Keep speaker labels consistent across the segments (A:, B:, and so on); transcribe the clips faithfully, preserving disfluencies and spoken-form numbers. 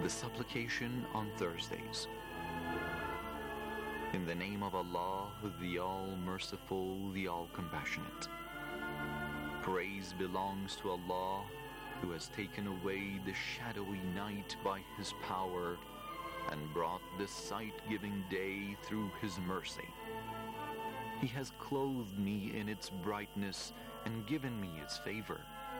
A: The supplication on Thursdays. In the name of Allah, the All-Merciful, the All-Compassionate. Praise belongs to Allah, who has taken away the shadowy night by His power and brought the sight-giving day through His mercy. He has clothed me in its brightness and given me its favor.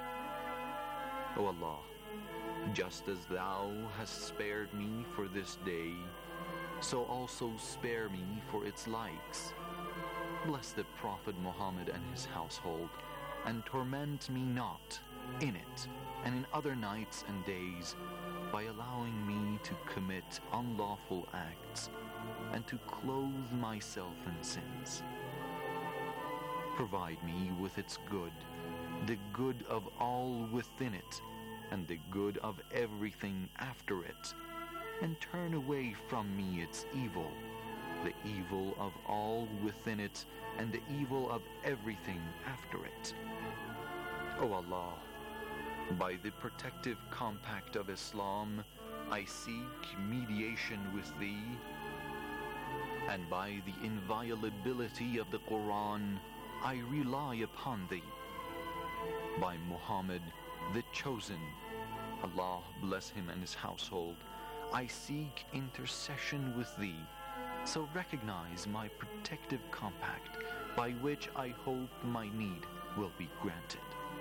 A: O Allah, just as Thou hast spared me for this day, so also spare me for its likes. Bless the Prophet Muhammad and his household, and torment me not in it and in other nights and days by allowing me to commit unlawful acts and to clothe myself in sins. Provide me with its good, the good of all within it, and the good of everything after it, and turn away from me its evil, the evil of all within it, and the evil of everything after it. O Allah, by the protective compact of Islam, I seek mediation with Thee, and by the inviolability of the Quran, I rely upon Thee. By Muhammad, the Chosen, Allah bless him and his household, I seek intercession with Thee, so recognize my protective compact by which I hope my need will be granted.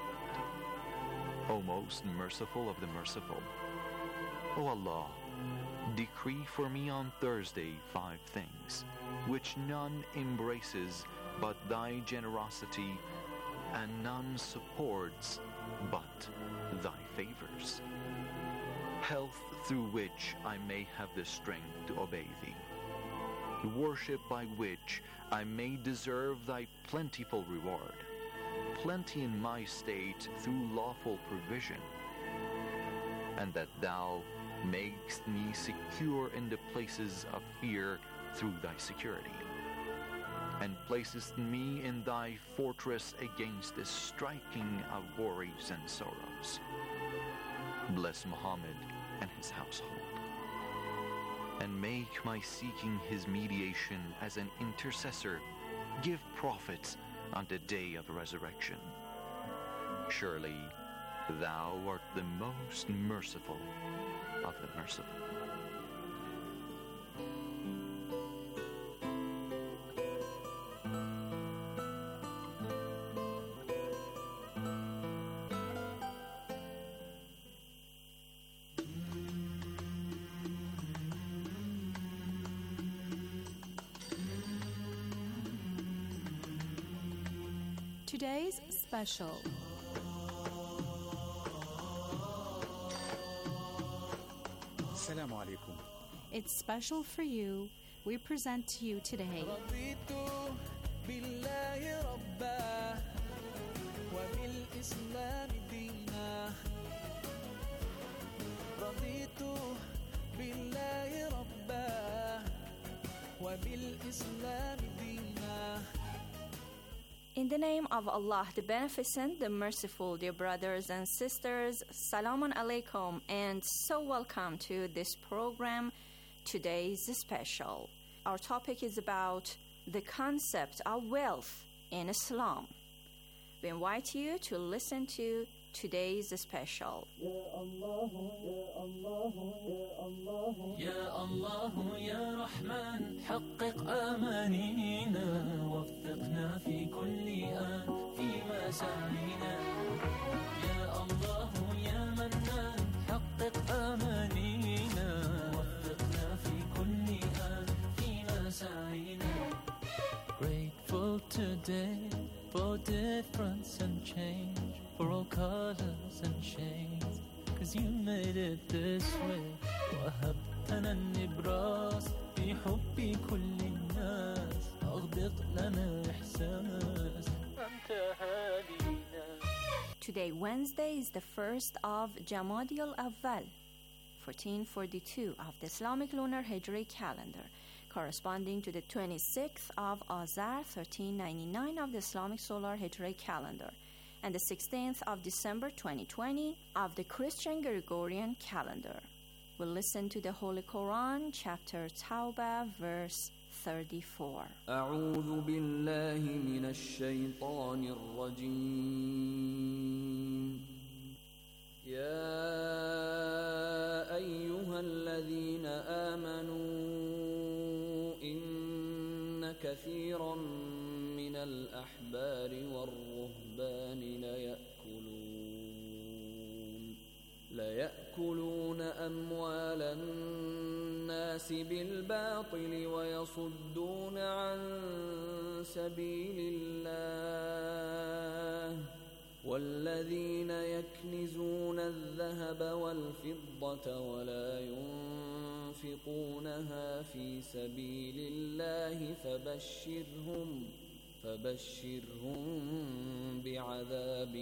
A: O most merciful of the merciful, O Allah, decree for me on Thursday five things, which none embraces but Thy generosity, and none supports but Thy favors. Health through which I may have the strength to obey Thee. Worship by which I may deserve Thy plentiful reward. Plenty in my state through lawful provision. And that Thou makest me secure in the places of fear through Thy security. And placest me in Thy fortress against the striking of worries and sorrows. Bless Muhammad and his household, and make my seeking his mediation as an intercessor give profit on the day of resurrection. Surely Thou art the most merciful of the merciful.
B: Today's special.
C: Assalamu alaikum.
B: It's special for you. We present to you today In the name of Allah, the Beneficent, the Merciful, dear brothers and sisters, Salamun Alaikum, and so welcome to this program, Today's Special. Our topic is about the concept of wealth in Islam. We invite you to listen to today's special.
D: Ya Allah, Ya Allah, Ya Allah, Ya Allah, Ya Rahman, حقق آمانينا وفقنا في كل آن فيما سعينا. يا الله يا منان حقق آمانينا وفقنا في كل آن فيما سعينا. Grateful today for difference and change, for all colors and shades, cause you made it this way. وهبتنا النبراس في حب كل الناس، أغدق لنا إحساس أنت هادينا.
B: Today, Wednesday, is the first of Jamadi al-Awwal, fourteen forty-two of the Islamic lunar Hijri calendar, corresponding to the twenty-sixth of Azar, thirteen ninety-nine of the Islamic solar Hijri calendar, and the sixteenth of December twenty twenty of the Christian Gregorian calendar. We'll listen to the Holy Quran, chapter Tawbah, verse thirty-four.
E: أعوذ بالله من الشيطان الرجيم. يا أيها الذين آمنوا إن كثيرا من الأحبار والرهبان ليأكلون ليأكلون أموال الناس بالباطل ويصدون عن سبيل الله والذين يكنزون الذهب والفضة ولا ينفقونها في سبيل الله فبشرهم فبشرهم بعذاب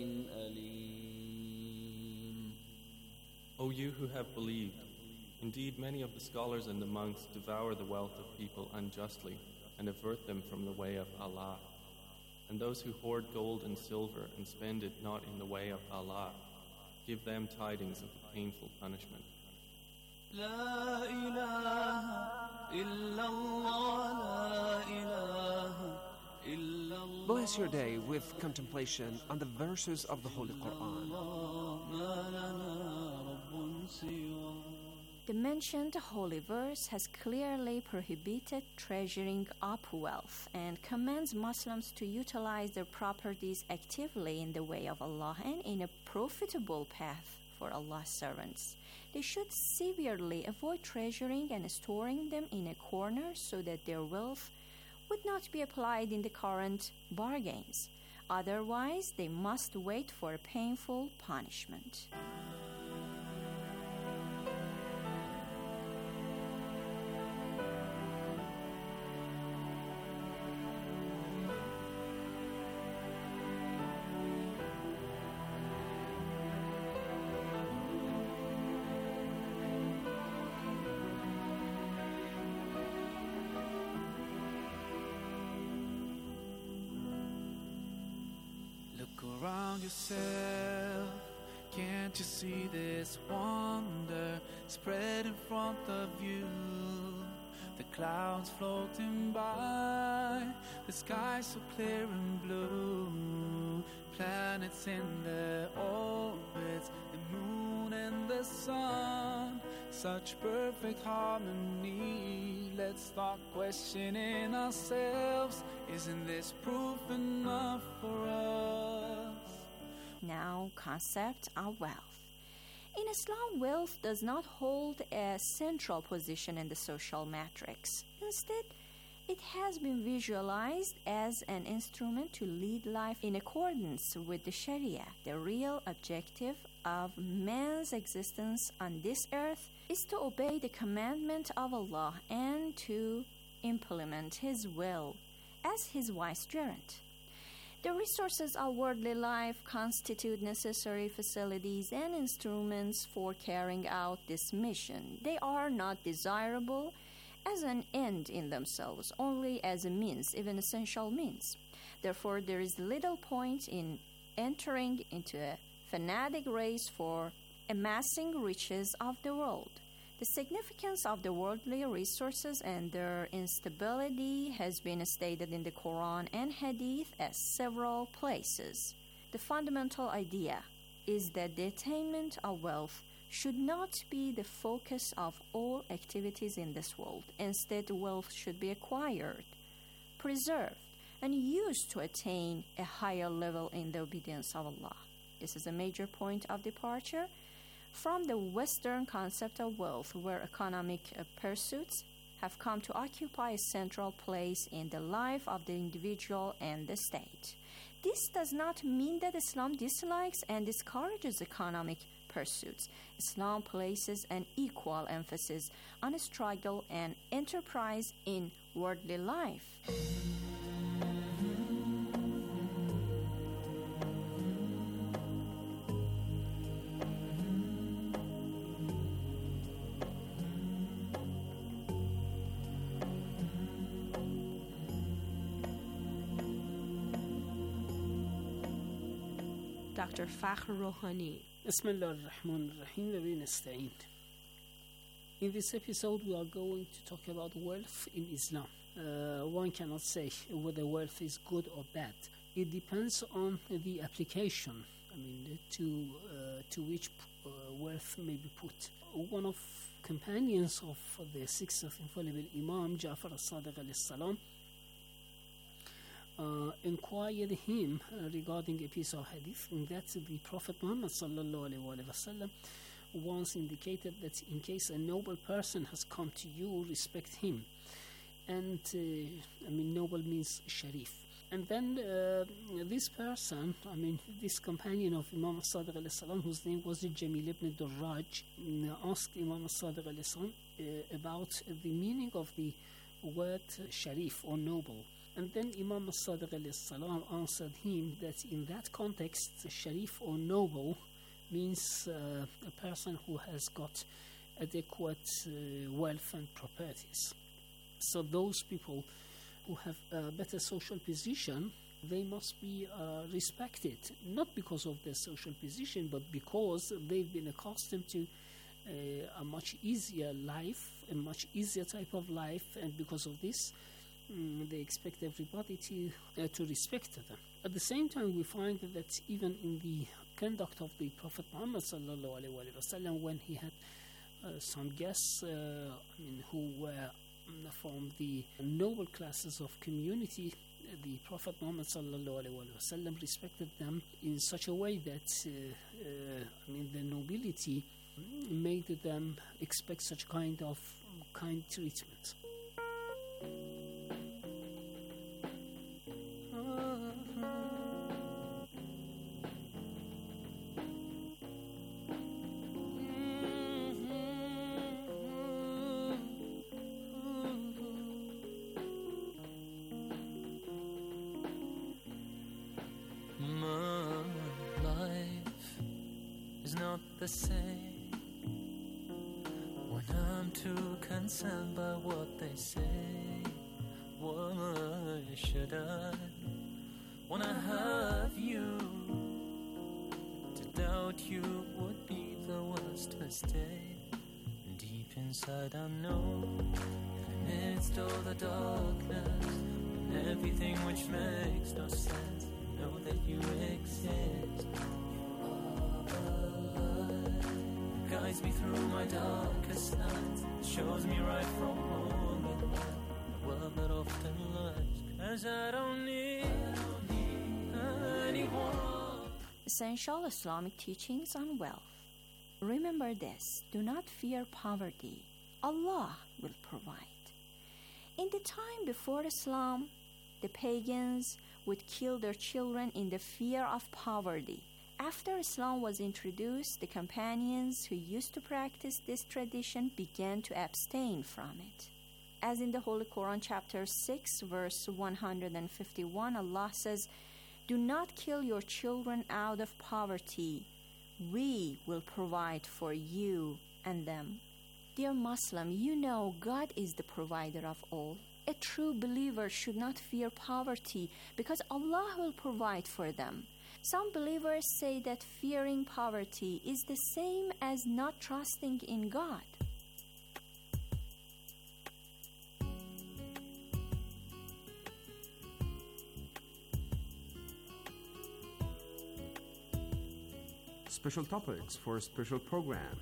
E: أليم.
F: O you who have believed, indeed many of the scholars and the monks devour the wealth of people unjustly and avert them from the way of Allah. And those who hoard gold and silver and spend it not in the way of Allah, give them tidings of the painful punishment.
D: La ilaha illallah, la ilaha illallah.
G: Bless your day with contemplation on the verses of the Holy Quran.
B: The mentioned holy verse has clearly prohibited treasuring up wealth and commands Muslims to utilize their properties actively in the way of Allah and in a profitable path for Allah's servants. They should severely avoid treasuring and storing them in a corner so that their wealth would not be applied in the current bargains. Otherwise, they must wait for a painful punishment.
H: Around yourself, can't you see this wonder spread in front of you? The clouds floating by, the sky so clear and blue, planets in their orbits, the moon and the sun, such perfect harmony. Let's start questioning ourselves. Isn't this proof enough for us?
B: Now, concept of wealth. In Islam, wealth does not hold a central position in the social matrix. Instead, it has been visualized as an instrument to lead life in accordance with the Sharia. The real objective of man's existence on this earth is to obey the commandment of Allah and to implement His will as His vicegerent. The resources of worldly life constitute necessary facilities and instruments for carrying out this mission. They are not desirable as an end in themselves, only as a means, even essential means. Therefore, there is little point in entering into a fanatic race for amassing riches of the world. The significance of the worldly resources and their instability has been stated in the Quran and Hadith at several places. The fundamental idea is that the attainment of wealth should not be the focus of all activities in this world. Instead, wealth should be acquired, preserved, and used to attain a higher level in the obedience of Allah. This is a major point of departure from the Western concept of wealth, where economic uh, pursuits have come to occupy a central place in the life of the individual and the state. This does not mean that Islam dislikes and discourages economic pursuits. Islam places an equal emphasis on struggle and enterprise in worldly life.
I: Doctor Fakhr Rohani.
J: بسم الله الرحمن الرحیم و به نستعین.
I: In this episode, we are going to talk about wealth in Islam. Uh, one cannot say whether wealth is good or bad. It depends on the application, I mean, to uh, to which uh, wealth may be put. One of companions of the sixth infallible Imam, Ja'far as-Sadiq alayhi salam, uh, inquired him uh, regarding a piece of hadith, in that the Prophet Muhammad sallallahu alaihi wasallam once indicated that in case a noble person has come to you, respect him. And uh, I mean, noble means sharif. And then uh, this person, I mean, this companion of Imam al-Sadiq alayhi salam, whose name was Jamil ibn Durraj, asked Imam al-Sadiq alayhi salam uh, about the meaning of the word sharif or noble. And then Imam al-Sadiq alayhi salam answered him that in that context, sharif or noble means uh, a person who has got adequate uh, wealth and properties. So those people who have a better social position, they must be uh, respected, not because of their social position, but because they've been accustomed to uh, a much easier life, a much easier type of life, and because of this, um, they expect everybody to uh, to respect them. At the same time, we find that even in the conduct of the Prophet Muhammad sallallahu alaihi wasallam, when he had uh, some guests, uh, I mean, who were from the noble classes of community, the Prophet Muhammad sallallahu alaihi wasallam respected them in such a way that uh, uh, I mean, the nobility made them expect such kind of kind treatment.
J: The same when I'm too concerned by what they say. Why should I, when I have you, to doubt you would be the worst mistake. Deep inside I know, amidst all the darkness and everything which makes no sense, know that you exist. Guides me through my darkest nights, shows me right from wrong in the world that often lies. Cause I don't need, I don't need anyone.
B: Essential Islamic teachings on wealth. Remember this: do not fear poverty. Allah will provide. In the time before Islam, the pagans would kill their children in the fear of poverty. After Islam was introduced, the companions who used to practice this tradition began to abstain from it. As in the Holy Quran, chapter six, verse one hundred fifty-one, Allah says, "Do not kill your children out of poverty. We will provide for you and them." Dear Muslim, you know God is the provider of all. A true believer should not fear poverty because Allah will provide for them. Some believers say that fearing poverty is the same as not trusting in God.
G: Special topics for a special program.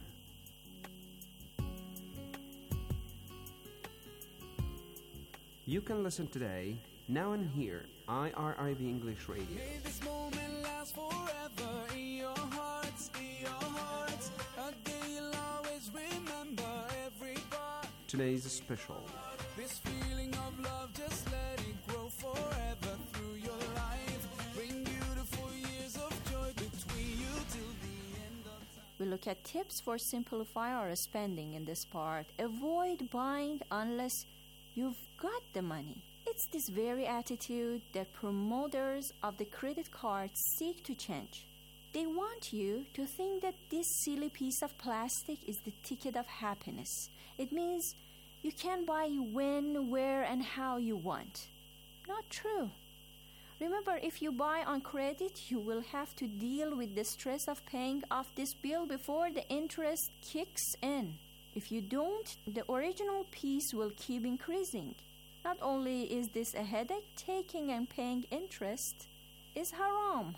G: You can listen today, now and here, I R I V English Radio.
H: May this moment last forever in your hearts, in your hearts. A day you'll always remember every part.
G: Today's special.
H: This feeling of love, just let it grow forever through your life. Bring beautiful years of joy between you till the end of time.
B: We look at tips for simplify our spending in this part. Avoid buying unless you've got the money. It's this very attitude that promoters of the credit card seek to change. They want you to think that this silly piece of plastic is the ticket of happiness. It means you can buy when, where, and how you want. Not true. Remember, if you buy on credit, you will have to deal with the stress of paying off this bill before the interest kicks in. If you don't, the original peace will keep increasing. Not only is this a headache, taking and paying interest is haram.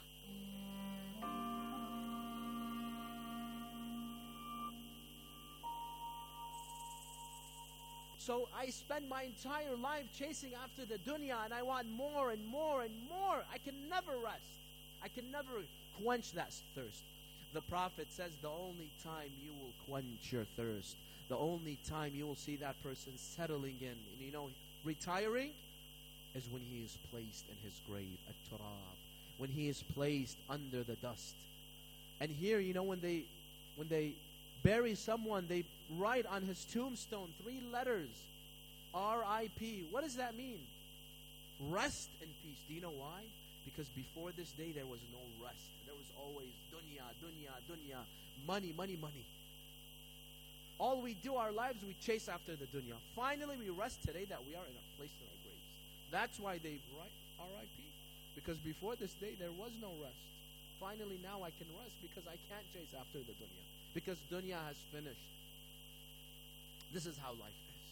K: So I spend my entire life chasing after the dunya, and I want more and more and more. I can never rest. I can never quench that thirst. The Prophet says the only time you will quench your thirst, the only time you will see that person settling in, and you know, retiring, is when he is placed in his grave, at turab, when he is placed under the dust. And here, you know, when they when they bury someone, they write on his tombstone three letters, R I P. What does that mean? Rest in peace. Do you know why? Because before this day there was no rest. There was always dunya, dunya, dunya, money, money, money. All we do our lives, we chase after the dunya. Finally we rest today that we are in a place in our graves. That's why they write R I P. Because before this day there was no rest. Finally now I can rest because I can't chase after the dunya. Because dunya has finished. This is how life is.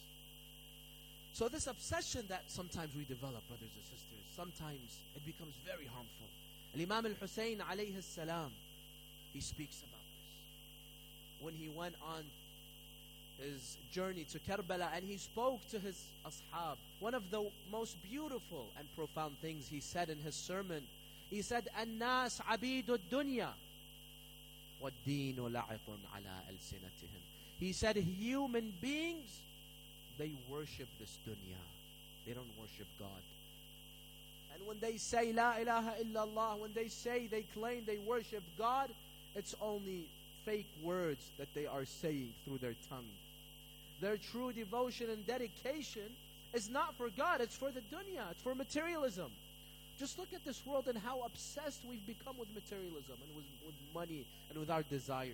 K: So this obsession that sometimes we develop, brothers and sisters, sometimes it becomes very harmful. And Imam al-Hussein alayhi salam, he speaks about this. When he went on his journey to Karbala and he spoke to his ashab, one of the most beautiful and profound things he said in his sermon, he said, "An-nas abidu ad-dunya wad-deen la'ibun ala alsinatihim." He said, human beings, they worship this dunya. They don't worship God. And when they say La ilaha illallah, when they say, they claim they worship God, it's only fake words that they are saying through their tongue. Their true devotion and dedication is not for God, it's for the dunya, it's for materialism. Just look at this world and how obsessed we've become with materialism and with, with money and with our desires.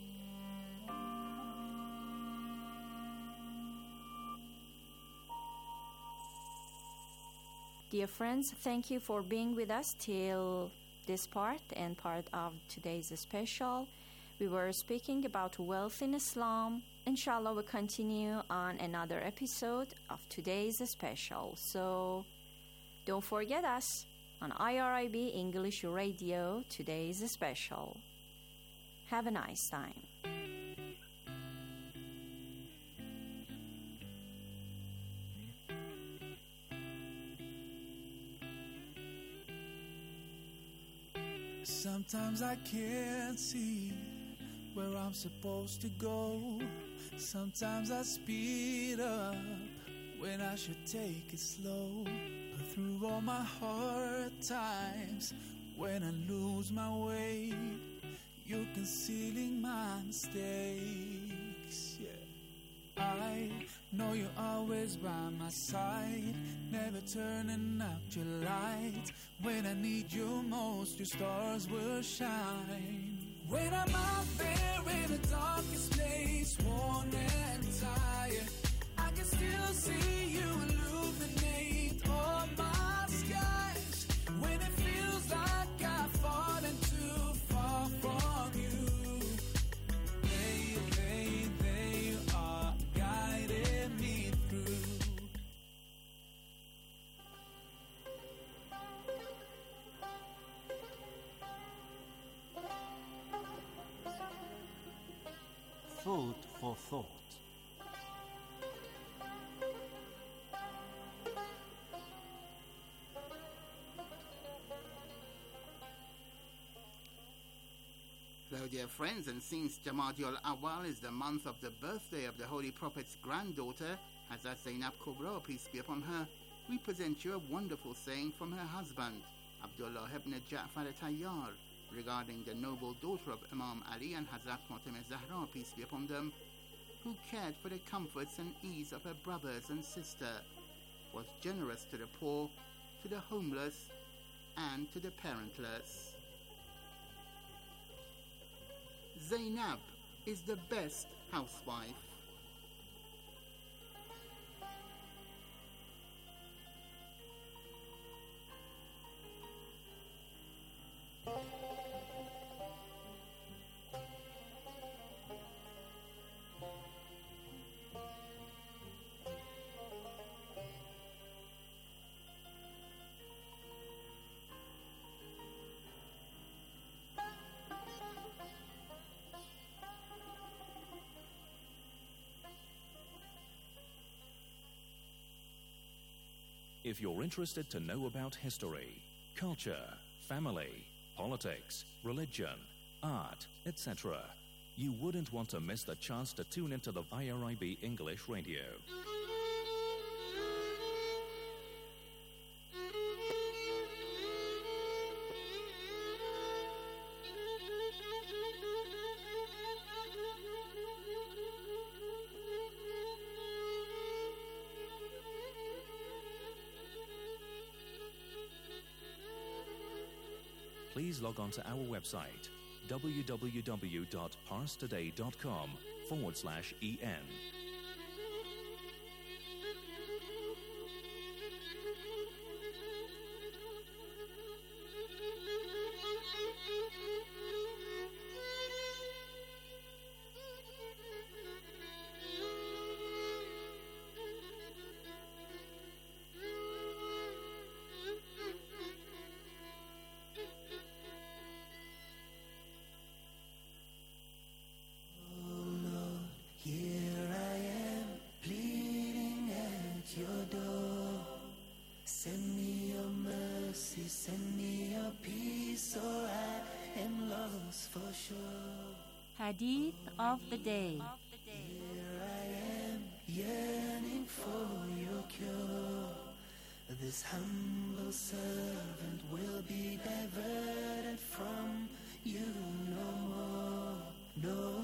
B: Dear friends, thank you for being with us till this part and part of today's special. We were speaking about wealth in Islam. Inshallah, we'll continue on another episode of today's special. So don't forget us on I R I B English Radio, today's special. Have a nice time.
H: Sometimes I can't see where I'm supposed to go. Sometimes I speed up when I should take it slow. But through all my hard times, when I lose my way, you're concealing my mistakes. Yeah. I know you're always by my side, never turning out your light. When I need you most, your stars will shine. When I'm out there in the darkest place, worn and tired, I can still see you illuminate all my skies. When it feels like I've fallen too far from you, they, they, they are guiding me through.
C: Food for thought.
L: Hello dear friends, and since Jamadul Awal is the month of the birthday of the Holy Prophet's granddaughter, Hazrat Zainab Kubra, peace be upon her, we present you a wonderful saying from her husband, Abdullah ibn Ja'far al-Tayyar, regarding the noble daughter of Imam Ali and Hazrat Fatima Zahra, peace be upon them, who cared for the comforts and ease of her brothers and sister, was generous to the poor, to the homeless, and to the parentless. Zainab is the best housewife.
M: If you're interested to know about history, culture, family, politics, religion, art, et cetera, you wouldn't want to miss the chance to tune into the I R I B English Radio. Please log on to our website, www.parstoday.com forward slash en.
N: Hadith of the day.
H: Here I am, yearning for your cure. This humble servant will be diverted from you no more, no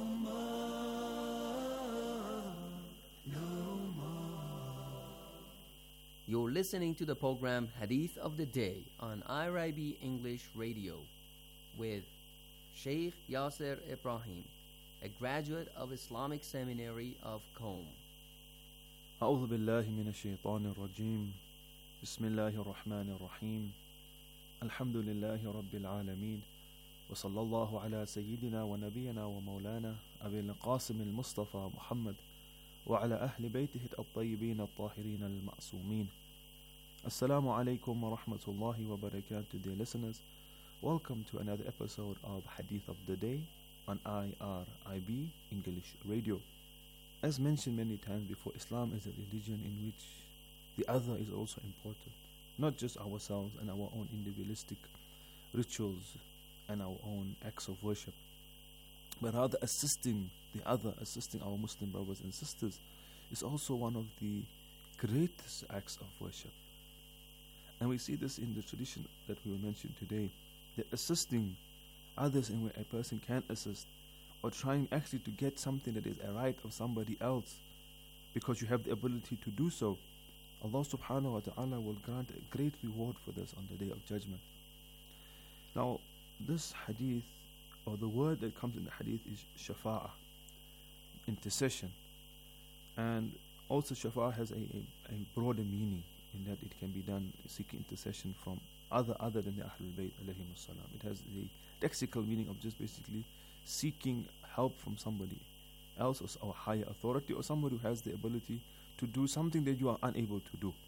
H: more, no more.
O: You're listening to the program Hadith of the Day on I R I B English Radio with Sheikh Yasser Ibrahim, a graduate of Islamic Seminary of Qom.
P: أعوذ بالله من الشيطان الرجيم بسم الله الرحمن الرحيم الحمد لله رب العالمين وصلى الله على سيدنا ونبينا ومولانا أبي القاسم المصطفى محمد وعلى أهل بيته الطيبين الطاهرين المعصومين. Assalamu alaikum wa rahmatullahi wa barakatuh, dear listeners. Welcome to another episode of Hadith of the Day on I R I B English Radio. As mentioned many times before, Islam is a religion in which the other is also important. Not just ourselves and our own individualistic rituals and our own acts of worship, but rather assisting the other, assisting our Muslim brothers and sisters is also one of the greatest acts of worship. And we see this in the tradition that we will mention today, that assisting others in where a person can assist, or trying actually to get something that is a right of somebody else because you have the ability to do so, Allah subhanahu wa ta'ala will grant a great reward for this on the Day of Judgment. Now, this hadith, or the word that comes in the hadith, is shafa'ah, intercession. And also shafa'ah has a, a, a broader meaning in that it can be done seeking intercession from other other than the Ahlul Bayt alayhimus salam. It has the lexical meaning of just basically seeking help from somebody else or higher authority, or somebody who has the ability to do something that you are unable to do.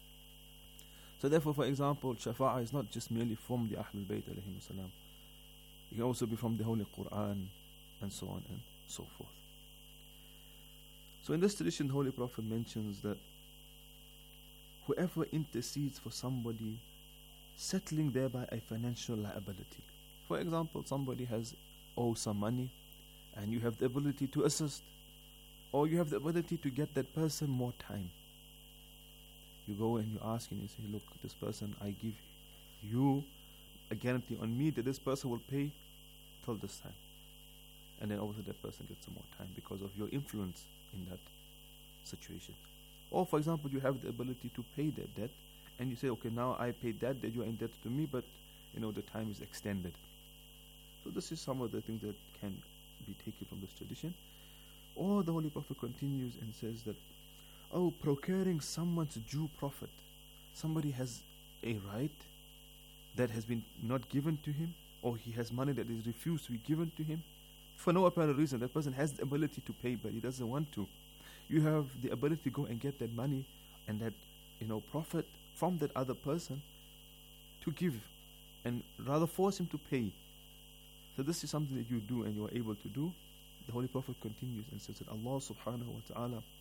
P: So therefore, for example, shafa'ah is not just merely from the Ahlul Bayt alayhimus salam. It can also be from the Holy Quran and so on and so forth. So in this tradition, the Holy Prophet mentions that whoever intercedes for somebody, settling thereby a financial liability. For example, somebody has owed some money and you have the ability to assist, or you have the ability to get that person more time. You go and you ask and you say, look, this person, I give you a guarantee on me that this person will pay till this time. And then obviously that person gets some more time because of your influence in that situation. Or for example, you have the ability to pay that debt and you say, okay, now I paid that debt, you are indebted to me, but you know the time is extended. So this is some of the things that can be taken from this tradition. Or the Holy Prophet continues and says that, oh, procuring someone's due profit. Somebody has a right that has been not given to him, or he has money that is refused to be given to him. For no apparent reason, that person has the ability to pay, but he doesn't want to. You have the ability to go and get that money and that, you know, profit from that other person to give, and rather force him to pay. So this is something that you do and you are able to do. The Holy Prophet continues and says that Allah subhanahu wa ta'ala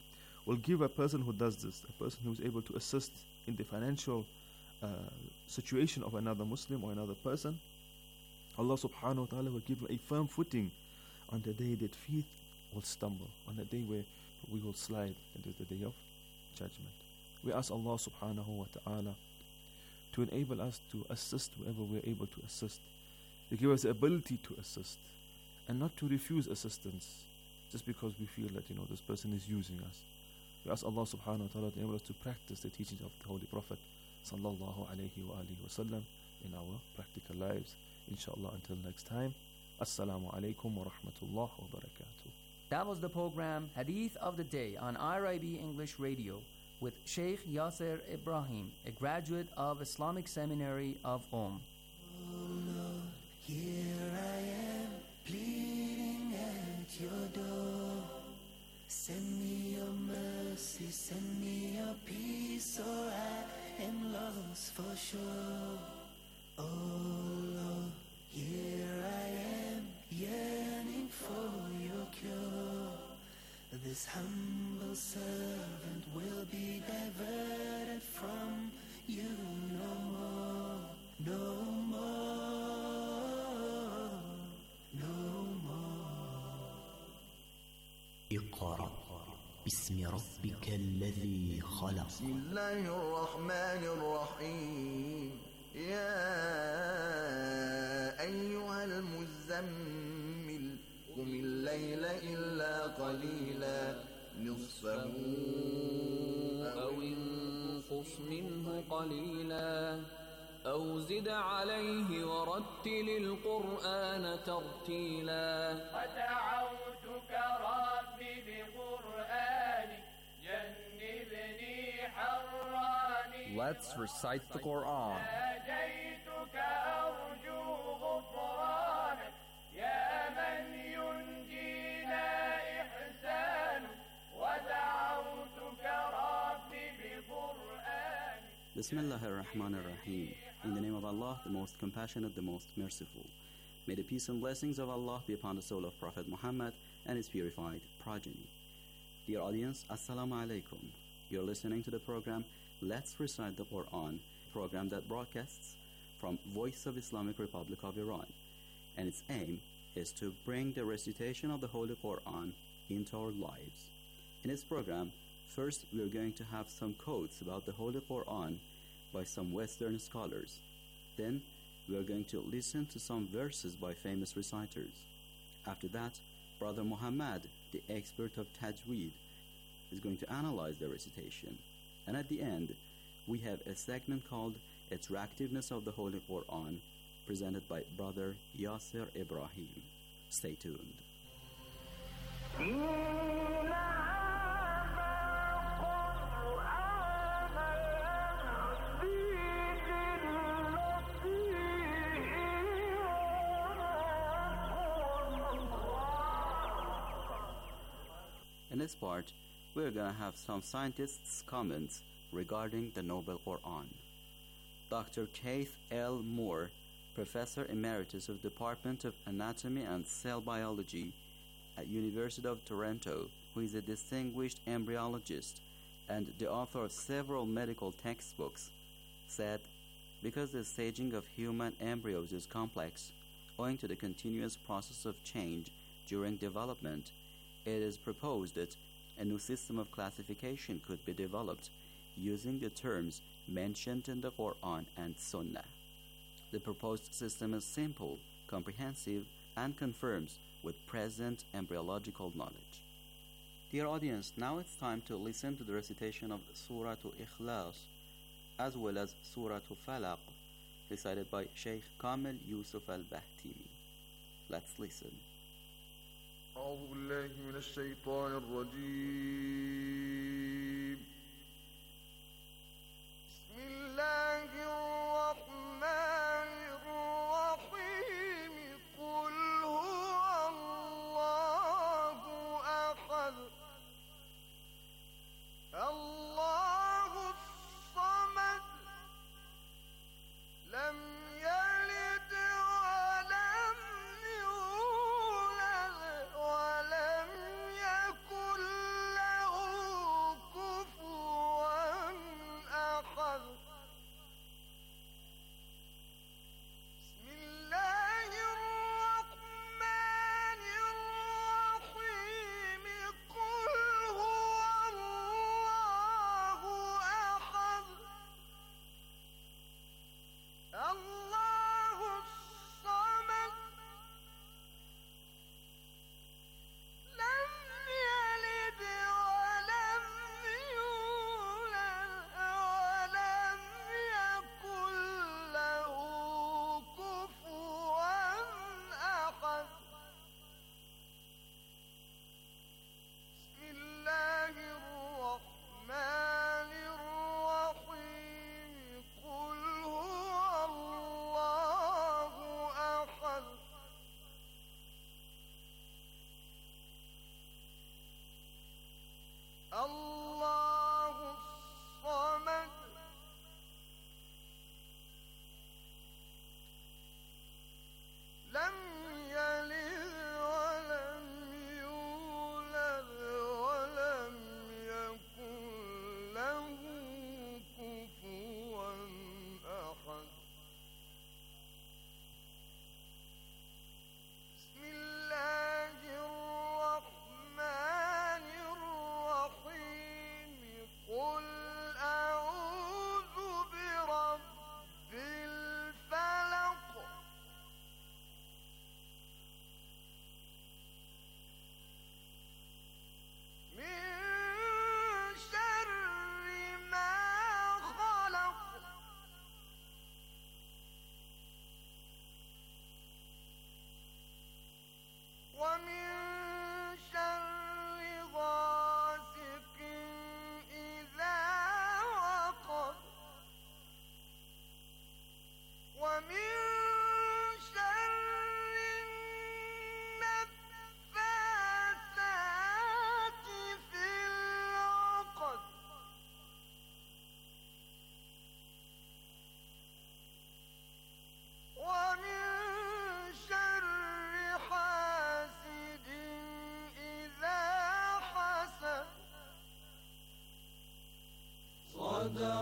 P: will give a person who does this, a person who is able to assist in the financial uh, situation of another Muslim or another person, Allah subhanahu wa ta'ala will give him a firm footing on the day that feet will stumble, on the day where we will slide. It is the day of judgment. We ask Allah subhanahu wa ta'ala to enable us to assist wherever we are able to assist, to give us the ability to assist, and not to refuse assistance just because we feel that, you know, this person is using us. We ask Allah subhanahu wa ta'ala to enable us to practice the teachings of the Holy Prophet sallallahu alayhi wa alihi wa sallam in our practical lives. Inshallah, until next time. Assalamu alaikum wa rahmatullah wa barakatuh.
O: That was the program Hadith of the Day on I R I B English Radio with Sheikh Yasser Ibrahim, a graduate of Islamic Seminary of Qom.
Q: Here I am, pleading at your door. Send me your mercy, send me your peace, or I am lost for sure. Oh Lord, here I am, yearning for your cure. This humble servant will be diverted from you no more, no more, no more.
R: اقرأ باسم ربك الذي خلق.
S: بسم الله الرحمن الرحيم. يا أيها المزمل قم الليل إلا قليلا نصفه
E: أو انقص منه قليلا أو زد عليه ورتل القرآن ترتيلا
T: ودعوتك ربي بقرآنك جنبني حراني.
U: Let's recite the Quran.
T: ناجيتك أرجو غفرانك يا من ينجينا إحسانك ودعوتك ربي بقرآنك.
V: Bismillah ar-Rahman ar-Rahim. In the name of Allah, the most compassionate, the most merciful. May the peace and blessings of Allah be upon the soul of Prophet Muhammad and his purified progeny. Dear audience, Assalamu alaikum. You're listening to the program Let's Recite the Quran, program that broadcasts from Voice of Islamic Republic of Iran. And its aim is to bring the recitation of the Holy Quran into our lives. In this program, first we are going to have some quotes about the Holy Quran by some Western scholars. Then we are going to listen to some verses by famous reciters. After that, Brother Muhammad, the expert of Tajweed, is going to analyze the recitation. And at the end, we have a segment called Attractiveness of the Holy Quran, presented by Brother Yasser Ibrahim. Stay tuned. In this part, we're going to have some scientists' comments regarding the Noble Quran. Doctor Keith L. Moore, Professor Emeritus of Department of Anatomy and Cell Biology at University of Toronto, who is a distinguished embryologist and the author of several medical textbooks, said, because the staging of human embryos is complex, owing to the continuous process of change during development, it is proposed that a new system of classification could be developed using the terms mentioned in the Quran and Sunnah. The proposed system is simple, comprehensive, and confirms with present embryological knowledge. Dear audience, now it's time to listen to the recitation of Surah Ikhlas as well as Surah Falaq, recited by Sheikh Kamil Yusuf al-Bahtimi. Let's listen.
S: أعوذ بالله من الشيطان الرجيم. بسم الله الرحمن الرحيم. قل هو الله أحد الله الصمد لم يلد ولم يولد ولم يكن له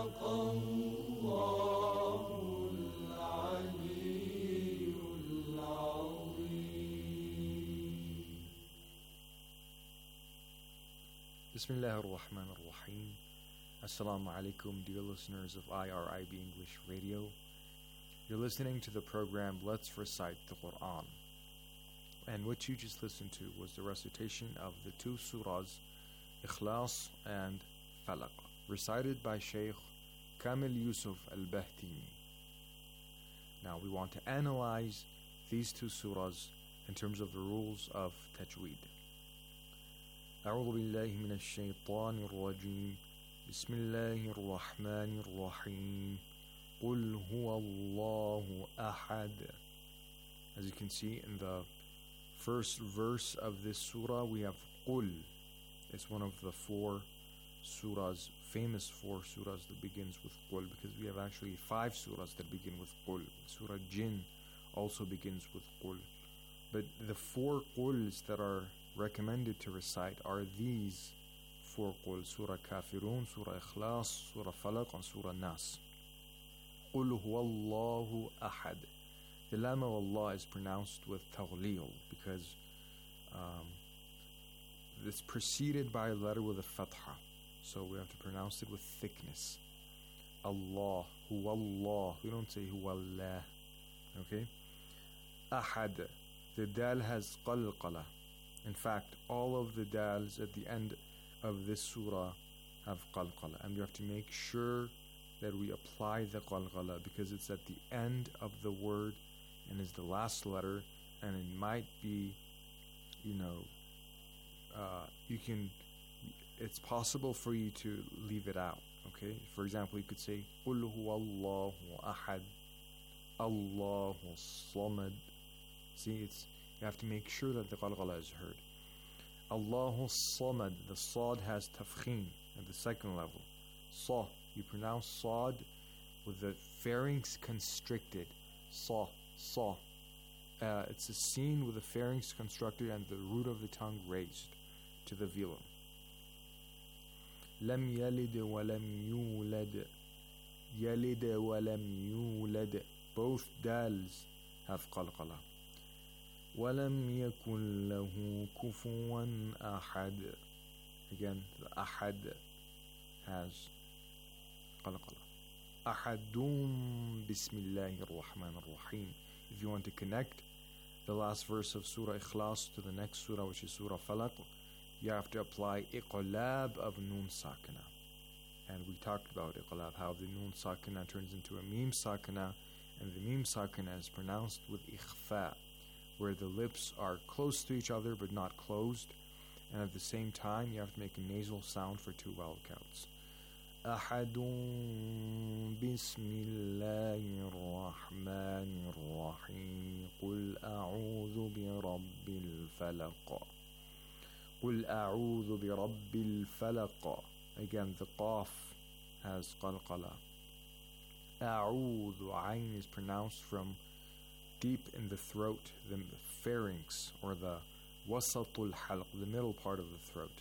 Q: صدق الله العلي العظيم.
P: Bismillah ar-Rahman ar-Rahim. Assalamu alaikum, dear listeners of I R I B English Radio. You're listening to the program Let's Recite the Quran. And what you just listened to was the recitation of the two surahs, Ikhlas and Falaq, recited by Shaykh Kamil Yusuf al-Bahtimi. Now we want to analyze these two surahs in terms of the rules of tajweed. أعوذ بالله من الشيطان الرجيم بسم الله الرحمن الرحيم قل هو الله أحد. As you can see in the first verse of this surah, we have Qul. It's one of the four surahs, famous four surahs that begins with Qul, because we have actually five surahs that begin with Qul. Surah Jinn also begins with Qul. But the four Quls that are recommended to recite are these four Qul: Surah Kafirun, Surah Ikhlas, Surah Falaq, and Surah Nas. Qul huwa Allahu ahad. The Lam of Allah is pronounced with Taghleel because um, it's preceded by a letter with a Fatha. So we have to pronounce it with thickness. Allah, huwa Allah. We don't say huwa Allah. Okay? Ahad. The dal has qalqala. In fact, all of the dals at the end of this surah have qalqala. And we have to make sure that we apply the qalqala because it's at the end of the word and is the last letter, and it might be, you know, uh, you can, it's possible for you to leave it out, okay? For example, you could say, قُلْ هُوَ اللَّهُ أَحَدٌ Allahu Samad. See, it's, you have to make sure that the qalqala is heard. Allahu Samad, the Sad has tafkhim at the second level. Sa, you pronounce Sad with the pharynx constricted. Sa. Sa. Uh, it's a scene with the pharynx constructed and the root of the tongue raised to the velum. Lam yalid wa lam yulad. Yalid wa lam yulad. Both dals have qalqala. Walam yakun lahu kufuwan ahad. Again, the ahad has qalqala. Ahadun bismillahir rahmanir rahim. If you want to connect the last verse of Surah Ikhlas to the next surah, which is Surah Falaq, you have to apply iqlab of Nun Sakina. And we talked about iqlab, how the Nun Sakina turns into a Mim Sakina, and the Mim Sakina is pronounced with ikhfa, where the lips are close to each other but not closed, and at the same time you have to make a nasal sound for two vowel counts. أحد بسم الله الرحمن الرحيم قل أعوذ برب الفلق قل أعوذ برب الفلق. Again, the qaf has qalqala. أعوذ, ayn is pronounced from deep in the throat, the pharynx, or the wasatul halq, the middle part of the throat.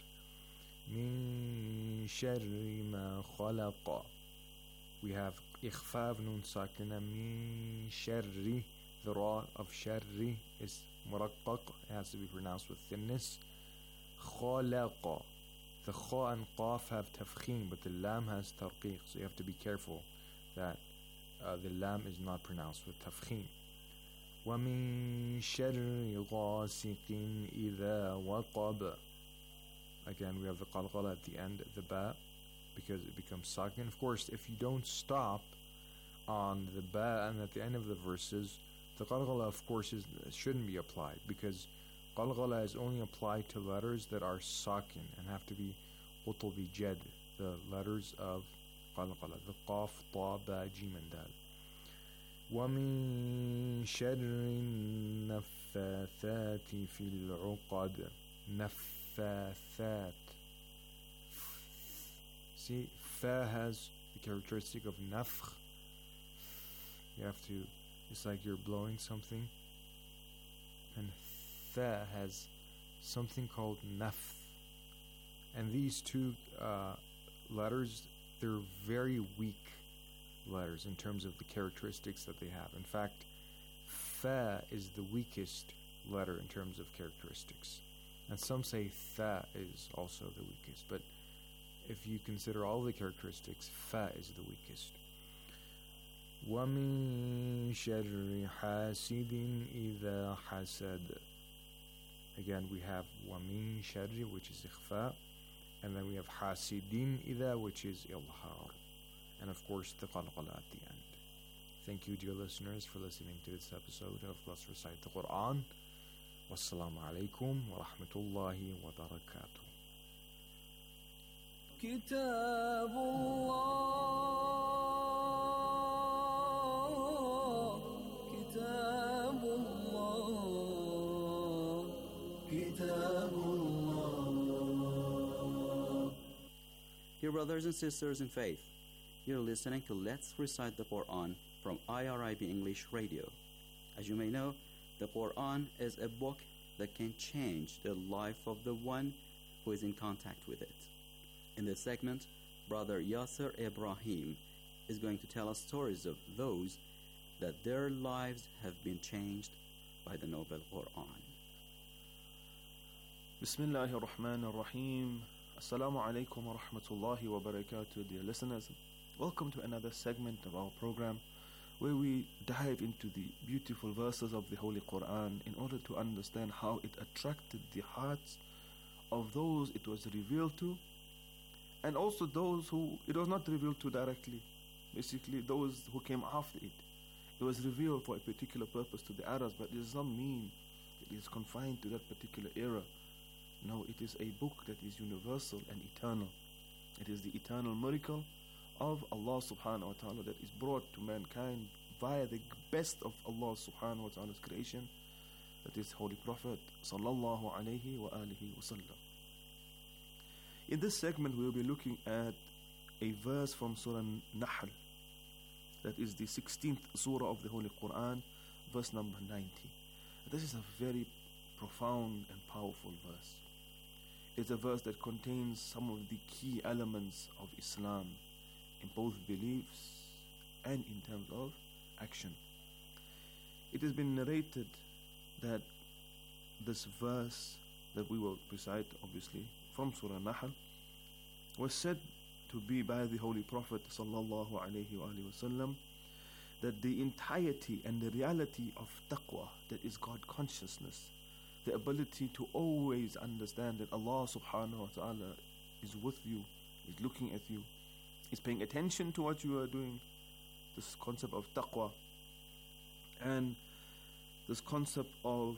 P: Min sharri ma khalaqa. We have ikhfa nun sakina. Min sharri. The ra of sharri is muraqqaq. It has to be pronounced with thinness. Khalaqa. The kha and qaf have tafkhim, but the lam has tarqiq. So you have to be careful that uh, the lam is not pronounced with tafkhim. وَمِن شَرِّ غَاسِقٍ إِذَا وَقَبَ. Again, we have the qalqala at the end of the ba because it becomes sakin. Of course, if you don't stop on the ba and at the end of the verses, the qalqala, of course, is, shouldn't be applied because qalqala is only applied to letters that are sakin and have to be qutl bi jad, the letters of qalqala, the qaf, ta, ba, jim, and dal. وَمِن شَرِّ النَّفَّاثَاتِ فِي الْعُقَدِ. Naffathat. See, fa has the characteristic of nafkh. You have to, it's like you're blowing something. And tha has something called nafth. And these two uh, letters they're very weak letters in terms of the characteristics that they have. In fact, fa is the weakest letter in terms of characteristics. And some say tha is also the weakest. But if you consider all the characteristics, fa is the weakest. وَمِن شَرِّ حَاسِدٍ إِذَا حَسَدَ. Again, we have وَمِن شَرِّ, which is ikhfa, and then we have حَاسِدٍ إِذَا, which is ilhar, and of course the qalqala at the end. Thank you, dear listeners, for listening to this episode of Let's Recite the Quran. Wassalamu alaikum wa rahmatullahi wa barakatuh.
E: كتاب الله كتاب الله كتاب الله.
V: Dear brothers and sisters in faith, you're listening to Let's Recite the Quran from I R I B English Radio. As you may know, the Quran is a book that can change the life of the one who is in contact with it. In this segment, Brother Yasser Ibrahim is going to tell us stories of those that their lives have been changed by the Noble Quran.
P: Bismillahir Rahmanir Rahim. Assalamu alaikum wa rahmatullahi wa barakatuh, dear listeners. Welcome to another segment of our program where we dive into the beautiful verses of the Holy Quran in order to understand how it attracted the hearts of those it was revealed to, and also those who it was not revealed to directly, basically those who came after it. It was revealed for a particular purpose to the Arabs, but it does not mean it is confined to that particular era. No, it is a book that is universal and eternal. It is the eternal miracle of Allah subhanahu wa ta'ala that is brought to mankind via the best of Allah subhanahu wa ta'ala's creation, that is Holy Prophet sallallahu alayhi wa alihi wa sallam. In this segment we will be looking at a verse from Surah Nahl, that is the sixteenth surah of the Holy Quran, verse number ninety. This is a very profound and powerful verse. It's a verse that contains some of the key elements of Islam in both beliefs and in terms of action. It has been narrated that this verse that we will recite, obviously, from Surah Nahl, was said to be by the Holy Prophet sallallahu alaihi wasallam that the entirety and the reality of taqwa, that is God consciousness, the ability to always understand that Allah subhanahu wa ta'ala is with you, is looking at you, is paying attention to what you are doing, this concept of taqwa, and this concept of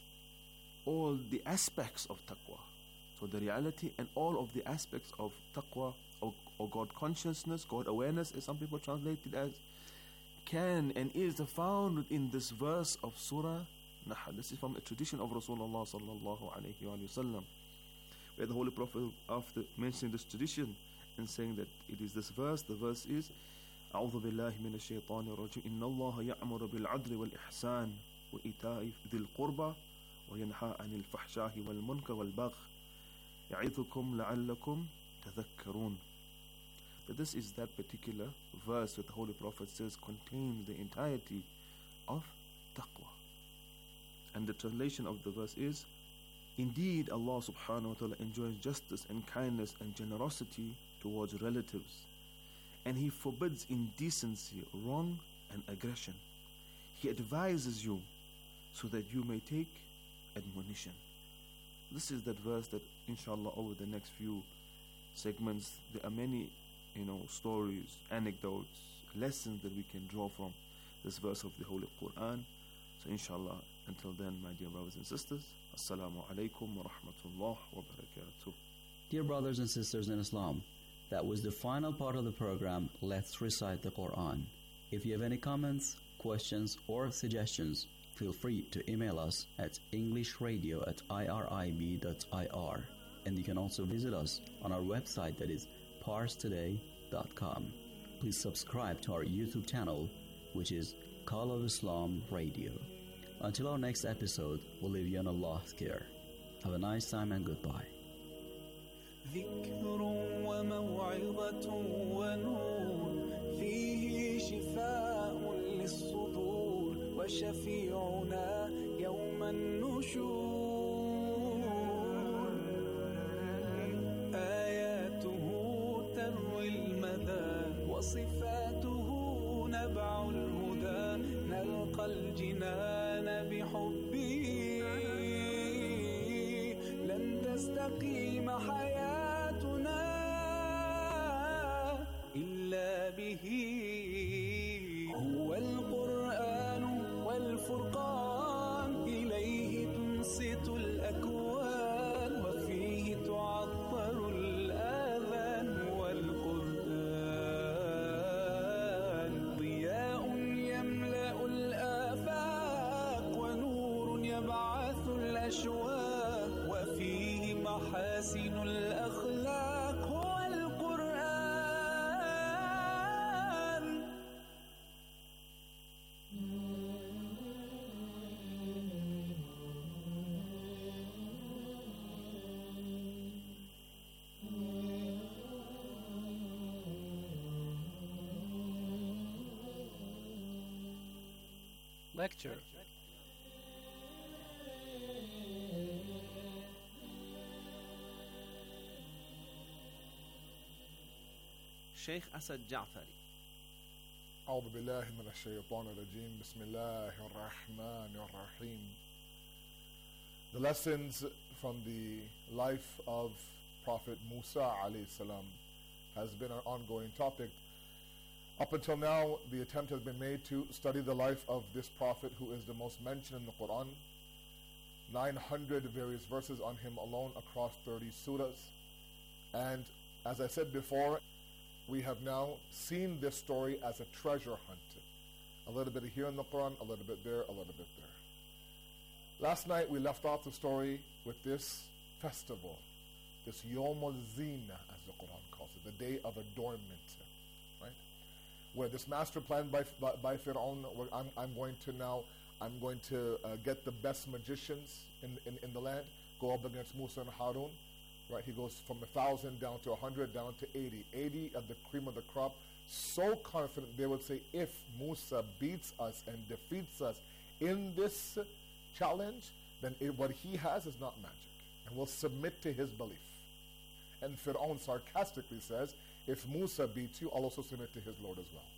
P: all the aspects of taqwa. So the reality and all of the aspects of taqwa, or, or God consciousness, God awareness, as some people translate it as, can and is found in this verse of Surah Nahl. This is from a tradition of Rasulullah sallallahu alayhi wa sallam, where the Holy Prophet, after mentioning this tradition and saying that it is this verse, the verse is أعوذ بالله من الشيطان الرجيم إن الله يأمر بالعدل والإحسان وإيتاء ذي القربى وينهى عن الفحشاء والمنكر والبغي يعظكم لعلكم تذكرون. But this is that particular verse that the Holy Prophet says contains the entirety of taqwa. And the translation of the verse is, indeed Allah subhanahu wa ta'ala enjoins justice and kindness and generosity towards relatives, and He forbids indecency, wrong and aggression. He advises you so that you may take admonition. This is that verse that inshallah over the next few segments there are many, you know, stories, anecdotes, lessons that we can draw from this verse of the Holy Quran. So inshallah, until then, my dear brothers and sisters, Assalamu alaikum wa rahmatullah wa barakatuh.
V: Dear brothers and sisters in Islam, that was the final part of the program, Let's Recite the Quran. If you have any comments, questions, or suggestions, feel free to email us at englishradio at irib dot I R. And you can also visit us on our website, that is pars today dot com. Please subscribe to our YouTube channel, which is Call of Islam Radio. Until our next episode, we'll leave you in Allah's care. Have a nice time and goodbye.
H: ذكر وموعظة ونور فيه شفاء للصدور وشفيعنا يوم النشور آياته تروي المدى وصفاته نبع الهدى نلقى الجنان بحبه لن تستقيم حياتنا إلا به هو القرآن والفرقان إليه تنصت الأكوان وفيه تعطر الآذان والقرآن ضياء يملأ الآفاق ونور يبعث الأشواق وفيه محاسن الأخلاق هو القرآن
A: Lecture.
P: Sheikh Asad Ja'fari.
F: أعوذ بالله من الشيطان الرجيم بسم الله الرحمن الرحيم. The lessons from the life of Prophet Musa alayhi salam has been an ongoing topic. Up until now, the attempt has been made to study the life of this prophet who is the most mentioned in the Quran. nine hundred various verses on him alone across thirty surahs. And as I said before, we have now seen this story as a treasure hunt. A little bit here in the Quran, a little bit there, a little bit there. Last night we left off the story with this festival, this Yom al-Zina, as the Quran calls it, the day of adornment, right? Where this master plan by, by, by Fir'aun, where I'm, I'm going to now, I'm going to uh, get the best magicians in, in, in the land, go up against Musa and Harun. Right, he goes from a thousand down to a hundred, down to eighty. eighty of the cream of the crop. So confident they would say, if Musa beats us and defeats us in this challenge, then it, what he has is not magic. And we'll submit to his belief. And Fir'aun sarcastically says, if Musa beats you, I'll also submit to his Lord as well.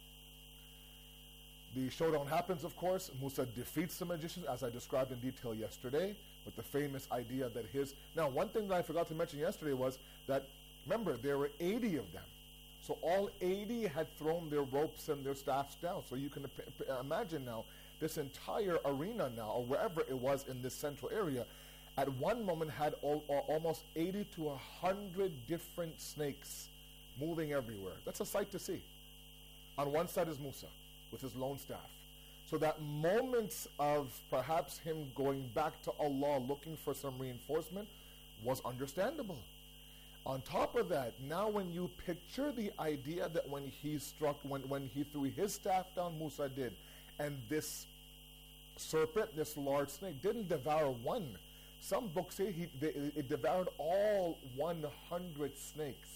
F: The showdown happens, of course. Musa defeats the magicians, as I described in detail yesterday, with the famous idea that his... Now, one thing that I forgot to mention yesterday was that, remember, there were eighty of them. So all eighty had thrown their ropes and their staffs down. So you can imagine now, this entire arena now, or wherever it was in this central area, at one moment had all, almost eighty to one hundred different snakes moving everywhere. That's a sight to see. On one side is Musa with his lone staff. So that moments of perhaps him going back to Allah looking for some reinforcement was understandable. On top of that, now when you picture the idea that when he struck, when, when he threw his staff down, Musa did, and this serpent, this large snake, didn't devour one. Some books say he, they, it devoured all one hundred snakes.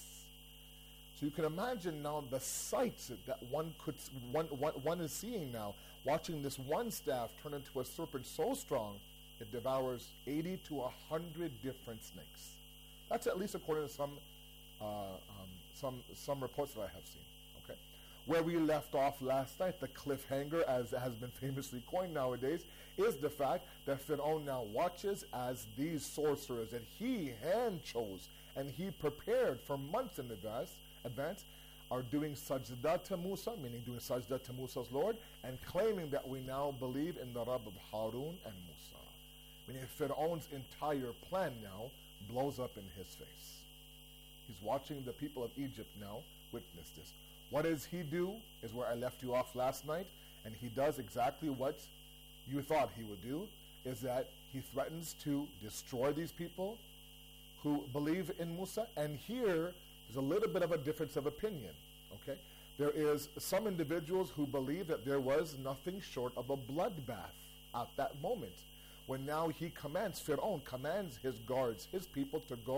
F: So you can imagine now the sights that one could one, one, one is seeing now, watching this one staff turn into a serpent so strong, it devours eighty to one hundred different snakes. That's at least according to some uh, um, some some reports that I have seen. Okay, where we left off last night, the cliffhanger, as has been famously coined nowadays, is the fact that Fir'aun now watches as these sorcerers that he hand chose and he prepared for months in advance, advance are doing sajda to Musa, meaning doing sajda to Musa's Lord, and claiming that we now believe in the Rabb of Harun and Musa. Meaning Fir'aun's entire plan now blows up in his face. He's watching the people of Egypt now witness this. What does he do is where I left you off last night, and he does exactly what you thought he would do, is that he threatens to destroy these people who believe in Musa. And here is a little bit of a difference of opinion, okay? There is some individuals who believe that there was nothing short of a bloodbath at that moment, when now he commands, Fir'aun commands his guards, his people, to go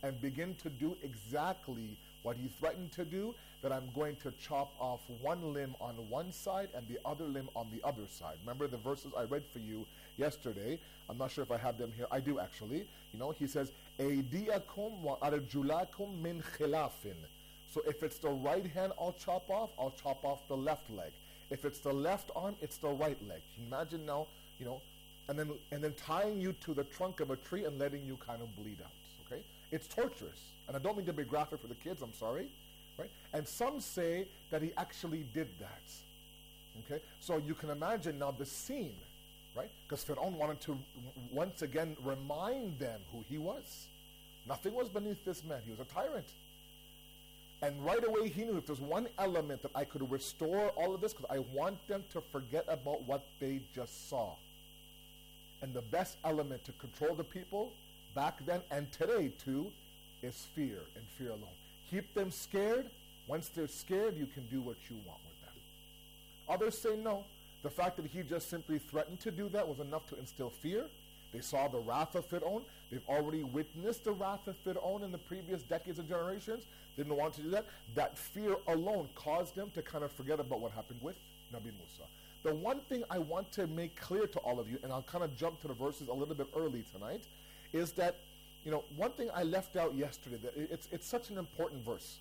F: and begin to do exactly what he threatened to do, that I'm going to chop off one limb on one side and the other limb on the other side. Remember the verses I read for you yesterday? I'm not sure if I have them here. I do actually. You know, he says, "Eidiakum wa arjulakum min khilafin." So if it's the right hand I'll chop off, I'll chop off the left leg. If it's the left arm, it's the right leg. Imagine now, you know, and then and then tying you to the trunk of a tree and letting you kind of bleed out. Okay? It's torturous. And I don't mean to be graphic for the kids, I'm sorry. Right? And some say that he actually did that. Okay? So you can imagine now the scene, right? Because Fir'aun wanted to once again remind them who he was. Nothing was beneath this man. He was a tyrant. And right away he knew if there's one element that I could restore all of this, because I want them to forget about what they just saw. And the best element to control the people back then and today too is fear, and fear alone. Keep them scared. Once they're scared, you can do what you want with them. Others say no. The fact that he just simply threatened to do that was enough to instill fear. They saw the wrath of Fir'aun. They've already witnessed the wrath of Fir'aun in the previous decades and generations. They didn't want to do that. That fear alone caused them to kind of forget about what happened with Nabi Musa. The one thing I want to make clear to all of you, and I'll kind of jump to the verses a little bit early tonight, is that, you know, one thing I left out yesterday, that it's it's such an important verse.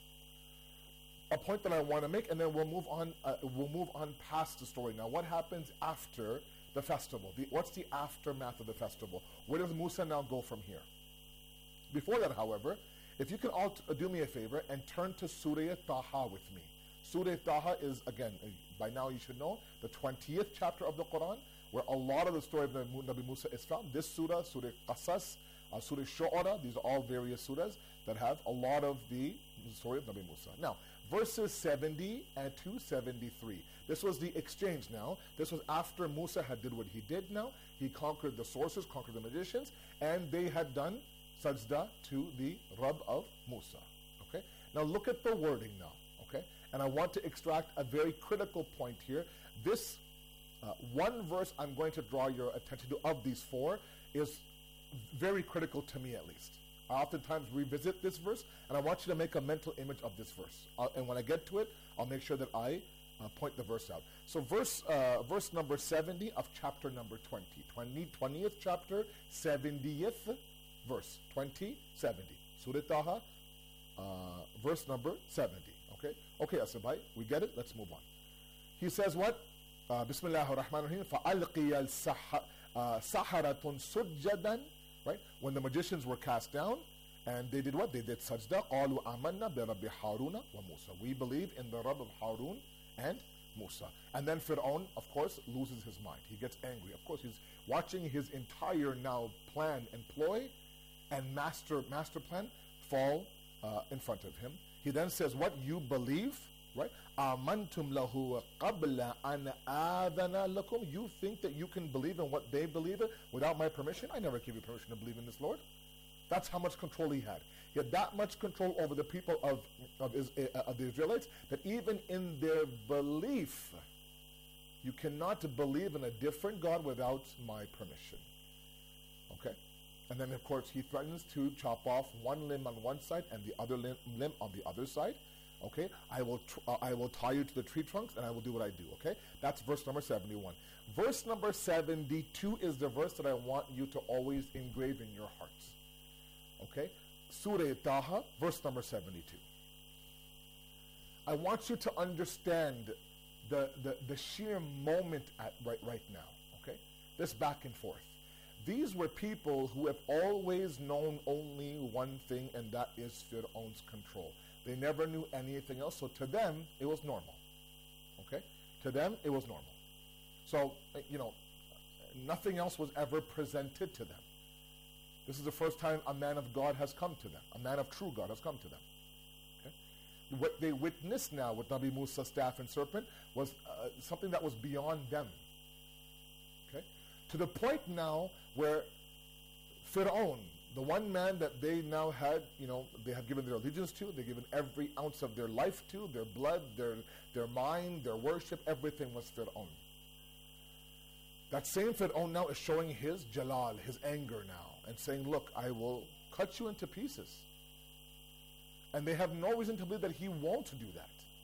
F: A point that I want to make, and then we'll move on. Uh, we'll move on past the story. Now, what happens after the festival? The, what's the aftermath of the festival? Where does Musa now go from here? Before that, however, if you can all t- do me a favor and turn to Surah Taha with me. Surah Taha is, again, uh, by now you should know, the twentieth chapter of the Quran, where a lot of the story of Nabi Musa is found. This surah, Surah Qasas, uh, Surah Shu'ara, these are all various surahs that have a lot of the story of Nabi Musa. Now, verses seventy and to seventy-three. This was the exchange now. This was after Musa had did what he did now. He conquered the sorcerers, conquered the magicians, and they had done sajda to the Rabb of Musa. Okay? Now look at the wording now. Okay? And I want to extract a very critical point here. This uh, one verse I'm going to draw your attention to of these four is very critical to me, at least. I oftentimes revisit this verse, and I want you to make a mental image of this verse. Uh, and when I get to it, I'll make sure that I uh, point the verse out. So verse uh, verse number seventy of chapter number twenty. twenty twentieth chapter, seventieth verse. twenty, seventy. Surah Taha, uh, verse number seventy. Okay? Okay, Asabai, we get it? Let's move on. He says what? Uh, Bismillahir Rahmanir Rahim. فَأَلْقِيَ السَّحَرَةٌ سُجَّدًا. Right? When the magicians were cast down, and they did what? They did sajda. قَالُوا آمَنَّا بِرَبِّ حَارُونَ وَمُوسَى. We believe in the Rabb of Harun and Musa. And then Fir'aun, of course, loses his mind. He gets angry. Of course, he's watching his entire now plan and ploy and master master plan fall uh, in front of him. He then says, what? You believe? Right? آمَنْتُمْ لَهُ قَبْلَ أَنْ آذَنَ لَكُمْ. You think that you can believe in what they believe in without my permission? I never gave you permission to believe in this Lord. That's how much control he had. He had that much control over the people of, of, his, uh, of the Israelites that even in their belief, you cannot believe in a different God without my permission. Okay? And then, of course, he threatens to chop off one limb on one side and the other limb, limb on the other side. Okay, I will tr- uh, I will tie you to the tree trunks and I will do what I do. Okay, that's verse number seventy-one. Verse number seventy-two is the verse that I want you to always engrave in your hearts. Okay, Surah Taha, verse number seventy-two. I want you to understand the, the, the sheer moment at right right now. Okay, this back and forth. These were people who have always known only one thing, and that is Fir'aun's control. They never knew anything else, so to them, it was normal. Okay? To them, it was normal. So, you know, nothing else was ever presented to them. This is the first time a man of God has come to them. A man of true God has come to them. Okay? What they witnessed now with Nabi Musa's staff and serpent was uh, something that was beyond them. Okay? To the point now where Fir'aun, the one man that they now had, you know, they have given their allegiance to, they've given every ounce of their life to, their blood, their their mind, their worship, everything was Fir'aun. That same Fir'aun now is showing his jalal, his anger now, and saying, look, I will cut you into pieces. And they have no reason to believe that he won't do that.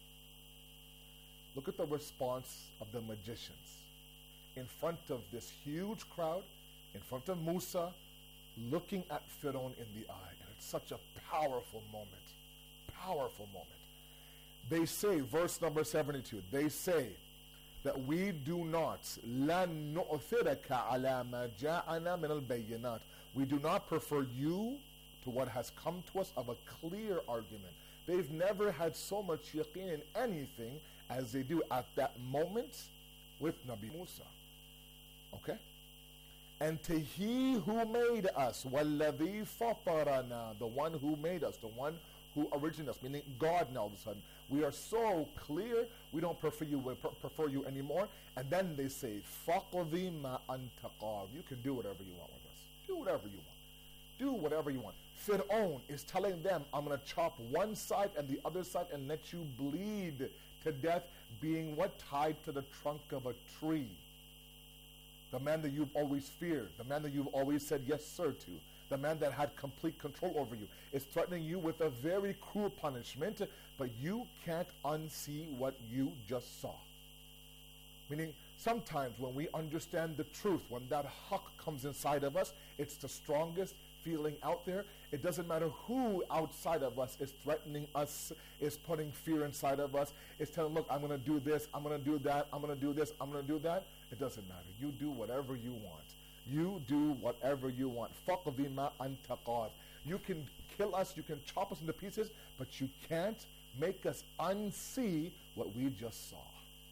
F: Look at the response of the magicians. In front of this huge crowd, in front of Musa, looking at Pharaoh in the eye. And it's such a powerful moment. Powerful moment. They say, verse number seventy-two, they say that we do not, لَن نُؤْثِرَكَ عَلَى مَا جَاءَنَا مِنَ الْبَيِّنَاتِ. We do not prefer you to what has come to us of a clear argument. They've never had so much yaqeen in anything as they do at that moment with Nabi Musa. Okay? And to he who made us, وَالَّذِي فَطَرَنَا, the one who made us, the one who originated us, meaning God now all of a sudden. We are so clear, we don't prefer you, we prefer you anymore. And then they say, فَقْضِي مَا أَنْتَ قَاضٍ. You can do whatever you want with us. Do whatever you want. Do whatever you want. Fir'aun is telling them, I'm going to chop one side and the other side and let you bleed to death, being what? Tied to the trunk of a tree. The man that you've always feared, the man that you've always said yes sir to, the man that had complete control over you, is threatening you with a very cruel punishment, but you can't unsee what you just saw. Meaning, sometimes when we understand the truth, when that haqq comes inside of us, it's the strongest feeling out there. It doesn't matter who outside of us is threatening us, is putting fear inside of us, is telling, look, I'm going to do this, I'm going to do that, I'm going to do this, I'm going to do that. It doesn't matter. You do whatever you want. You do whatever you want. فَقْضِ مَا أَنْتَ قَاضٍ. You can kill us, you can chop us into pieces, but you can't make us unsee what we just saw.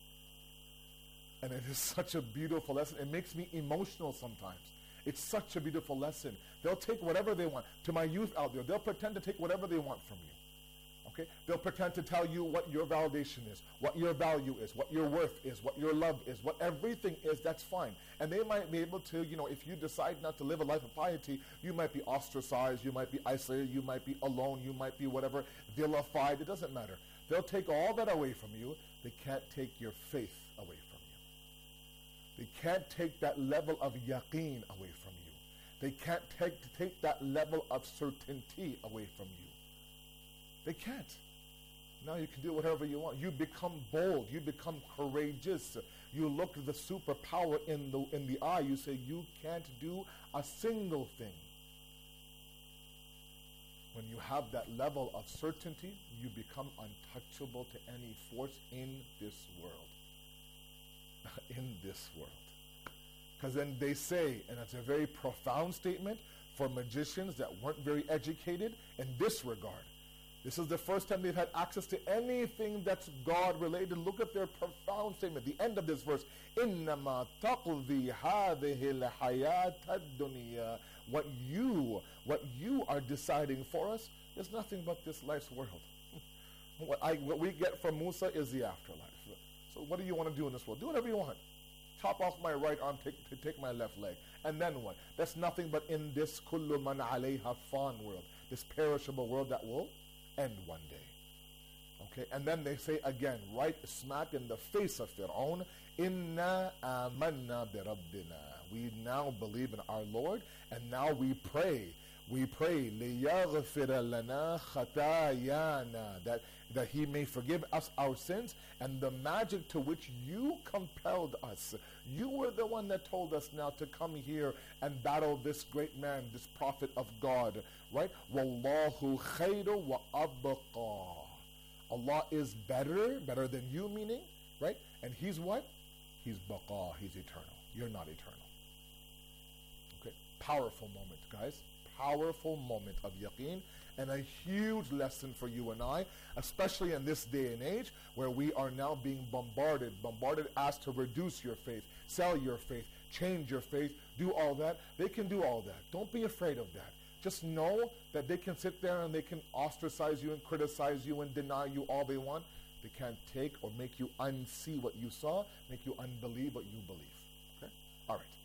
F: And it is such a beautiful lesson. It makes me emotional sometimes. It's such a beautiful lesson. They'll take whatever they want. To my youth out there, they'll pretend to take whatever they want from you. Okay? They'll pretend to tell you what your validation is, what your value is, what your worth is, what your love is, what everything is. That's fine. And they might be able to, you know, if you decide not to live a life of piety, you might be ostracized, you might be isolated, you might be alone, you might be whatever, vilified. It doesn't matter. They'll take all that away from you. They can't take your faith away from you. They can't take that level of yaqeen away from you. They can't take, take that level of certainty away from you. They can't. Now you can do whatever you want. You become bold. You become courageous. You look the superpower in the, in the eye. You say, you can't do a single thing. When you have that level of certainty, you become untouchable to any force in this world. In this world. Because then they say, and it's a very profound statement for magicians that weren't very educated in this regard. This is the first time they've had access to anything that's God-related. Look at their profound statement. The end of this verse. إِنَّمَا تَقْضِي هَذِهِ الْحَيَاةَ الدُّنْيَا. What you, what you are deciding for us is nothing but this life's world. what, I, what we get from Musa is the afterlife. So what do you want to do in this world? Do whatever you want. Chop off my right arm, take, take my left leg. And then what? That's nothing but in this كُلُّ مَنْ عَلَيْهَا فَانٍ world. This perishable world that will end one day. Okay, and then they say again, right smack in the face of Fir'aun, Inna amanna bi Rabbina. We now believe in our Lord, and now we pray. We pray, لِيَغْفِرَ لَنَا خَطَايَانَا, that, that He may forgive us our sins, and the magic to which you compelled us. You were the one that told us now to come here and battle this great man, this prophet of God, right? وَاللَّهُ خَيْرٌ وَأَبْقَى. Allah is better, better than you, meaning, right? And He's what? He's baqa, He's eternal. You're not eternal. Okay, powerful moment, guys. Powerful moment of yaqeen, and a huge lesson for you and I, especially in this day and age where we are now being bombarded, bombarded, asked to reduce your faith, sell your faith, change your faith, do all that. They can do all that. Don't be afraid of that. Just know that they can sit there and they can ostracize you and criticize you and deny you all they want. They can't take or make you unsee what you saw, make you unbelieve what you believe. Okay? All right.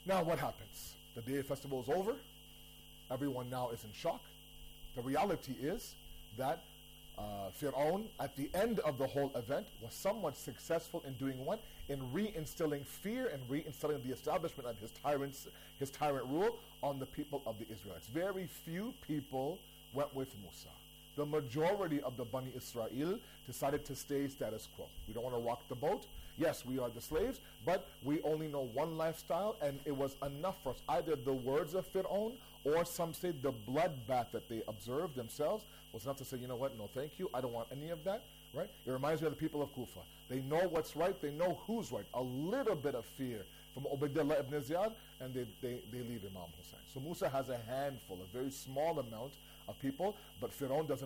F: Now what happens? The day festival is over. Everyone now is in shock. The reality is that uh, Fir'aun, at the end of the whole event, was somewhat successful in doing what? In reinstilling fear and reinstilling the establishment of his tyrants, his tyrant rule on the people of the Israelites. Very few people went with Musa. The majority of the Bani Israel decided to stay status quo. We don't want to rock the boat. Yes, we are the slaves, but we only know one lifestyle, and it was enough for us. Either the words of Fir'aun, or some say the bloodbath that they observed themselves was enough to say, you know what, no thank you, I don't want any of that, right? It reminds me of the people of Kufa. They know what's right, they know who's right. A little bit of fear from Ubaydullah ibn Ziyad, and they, they, they leave Imam Hussein. So Musa has a handful, a very small amount of people, but Fir'aun doesn't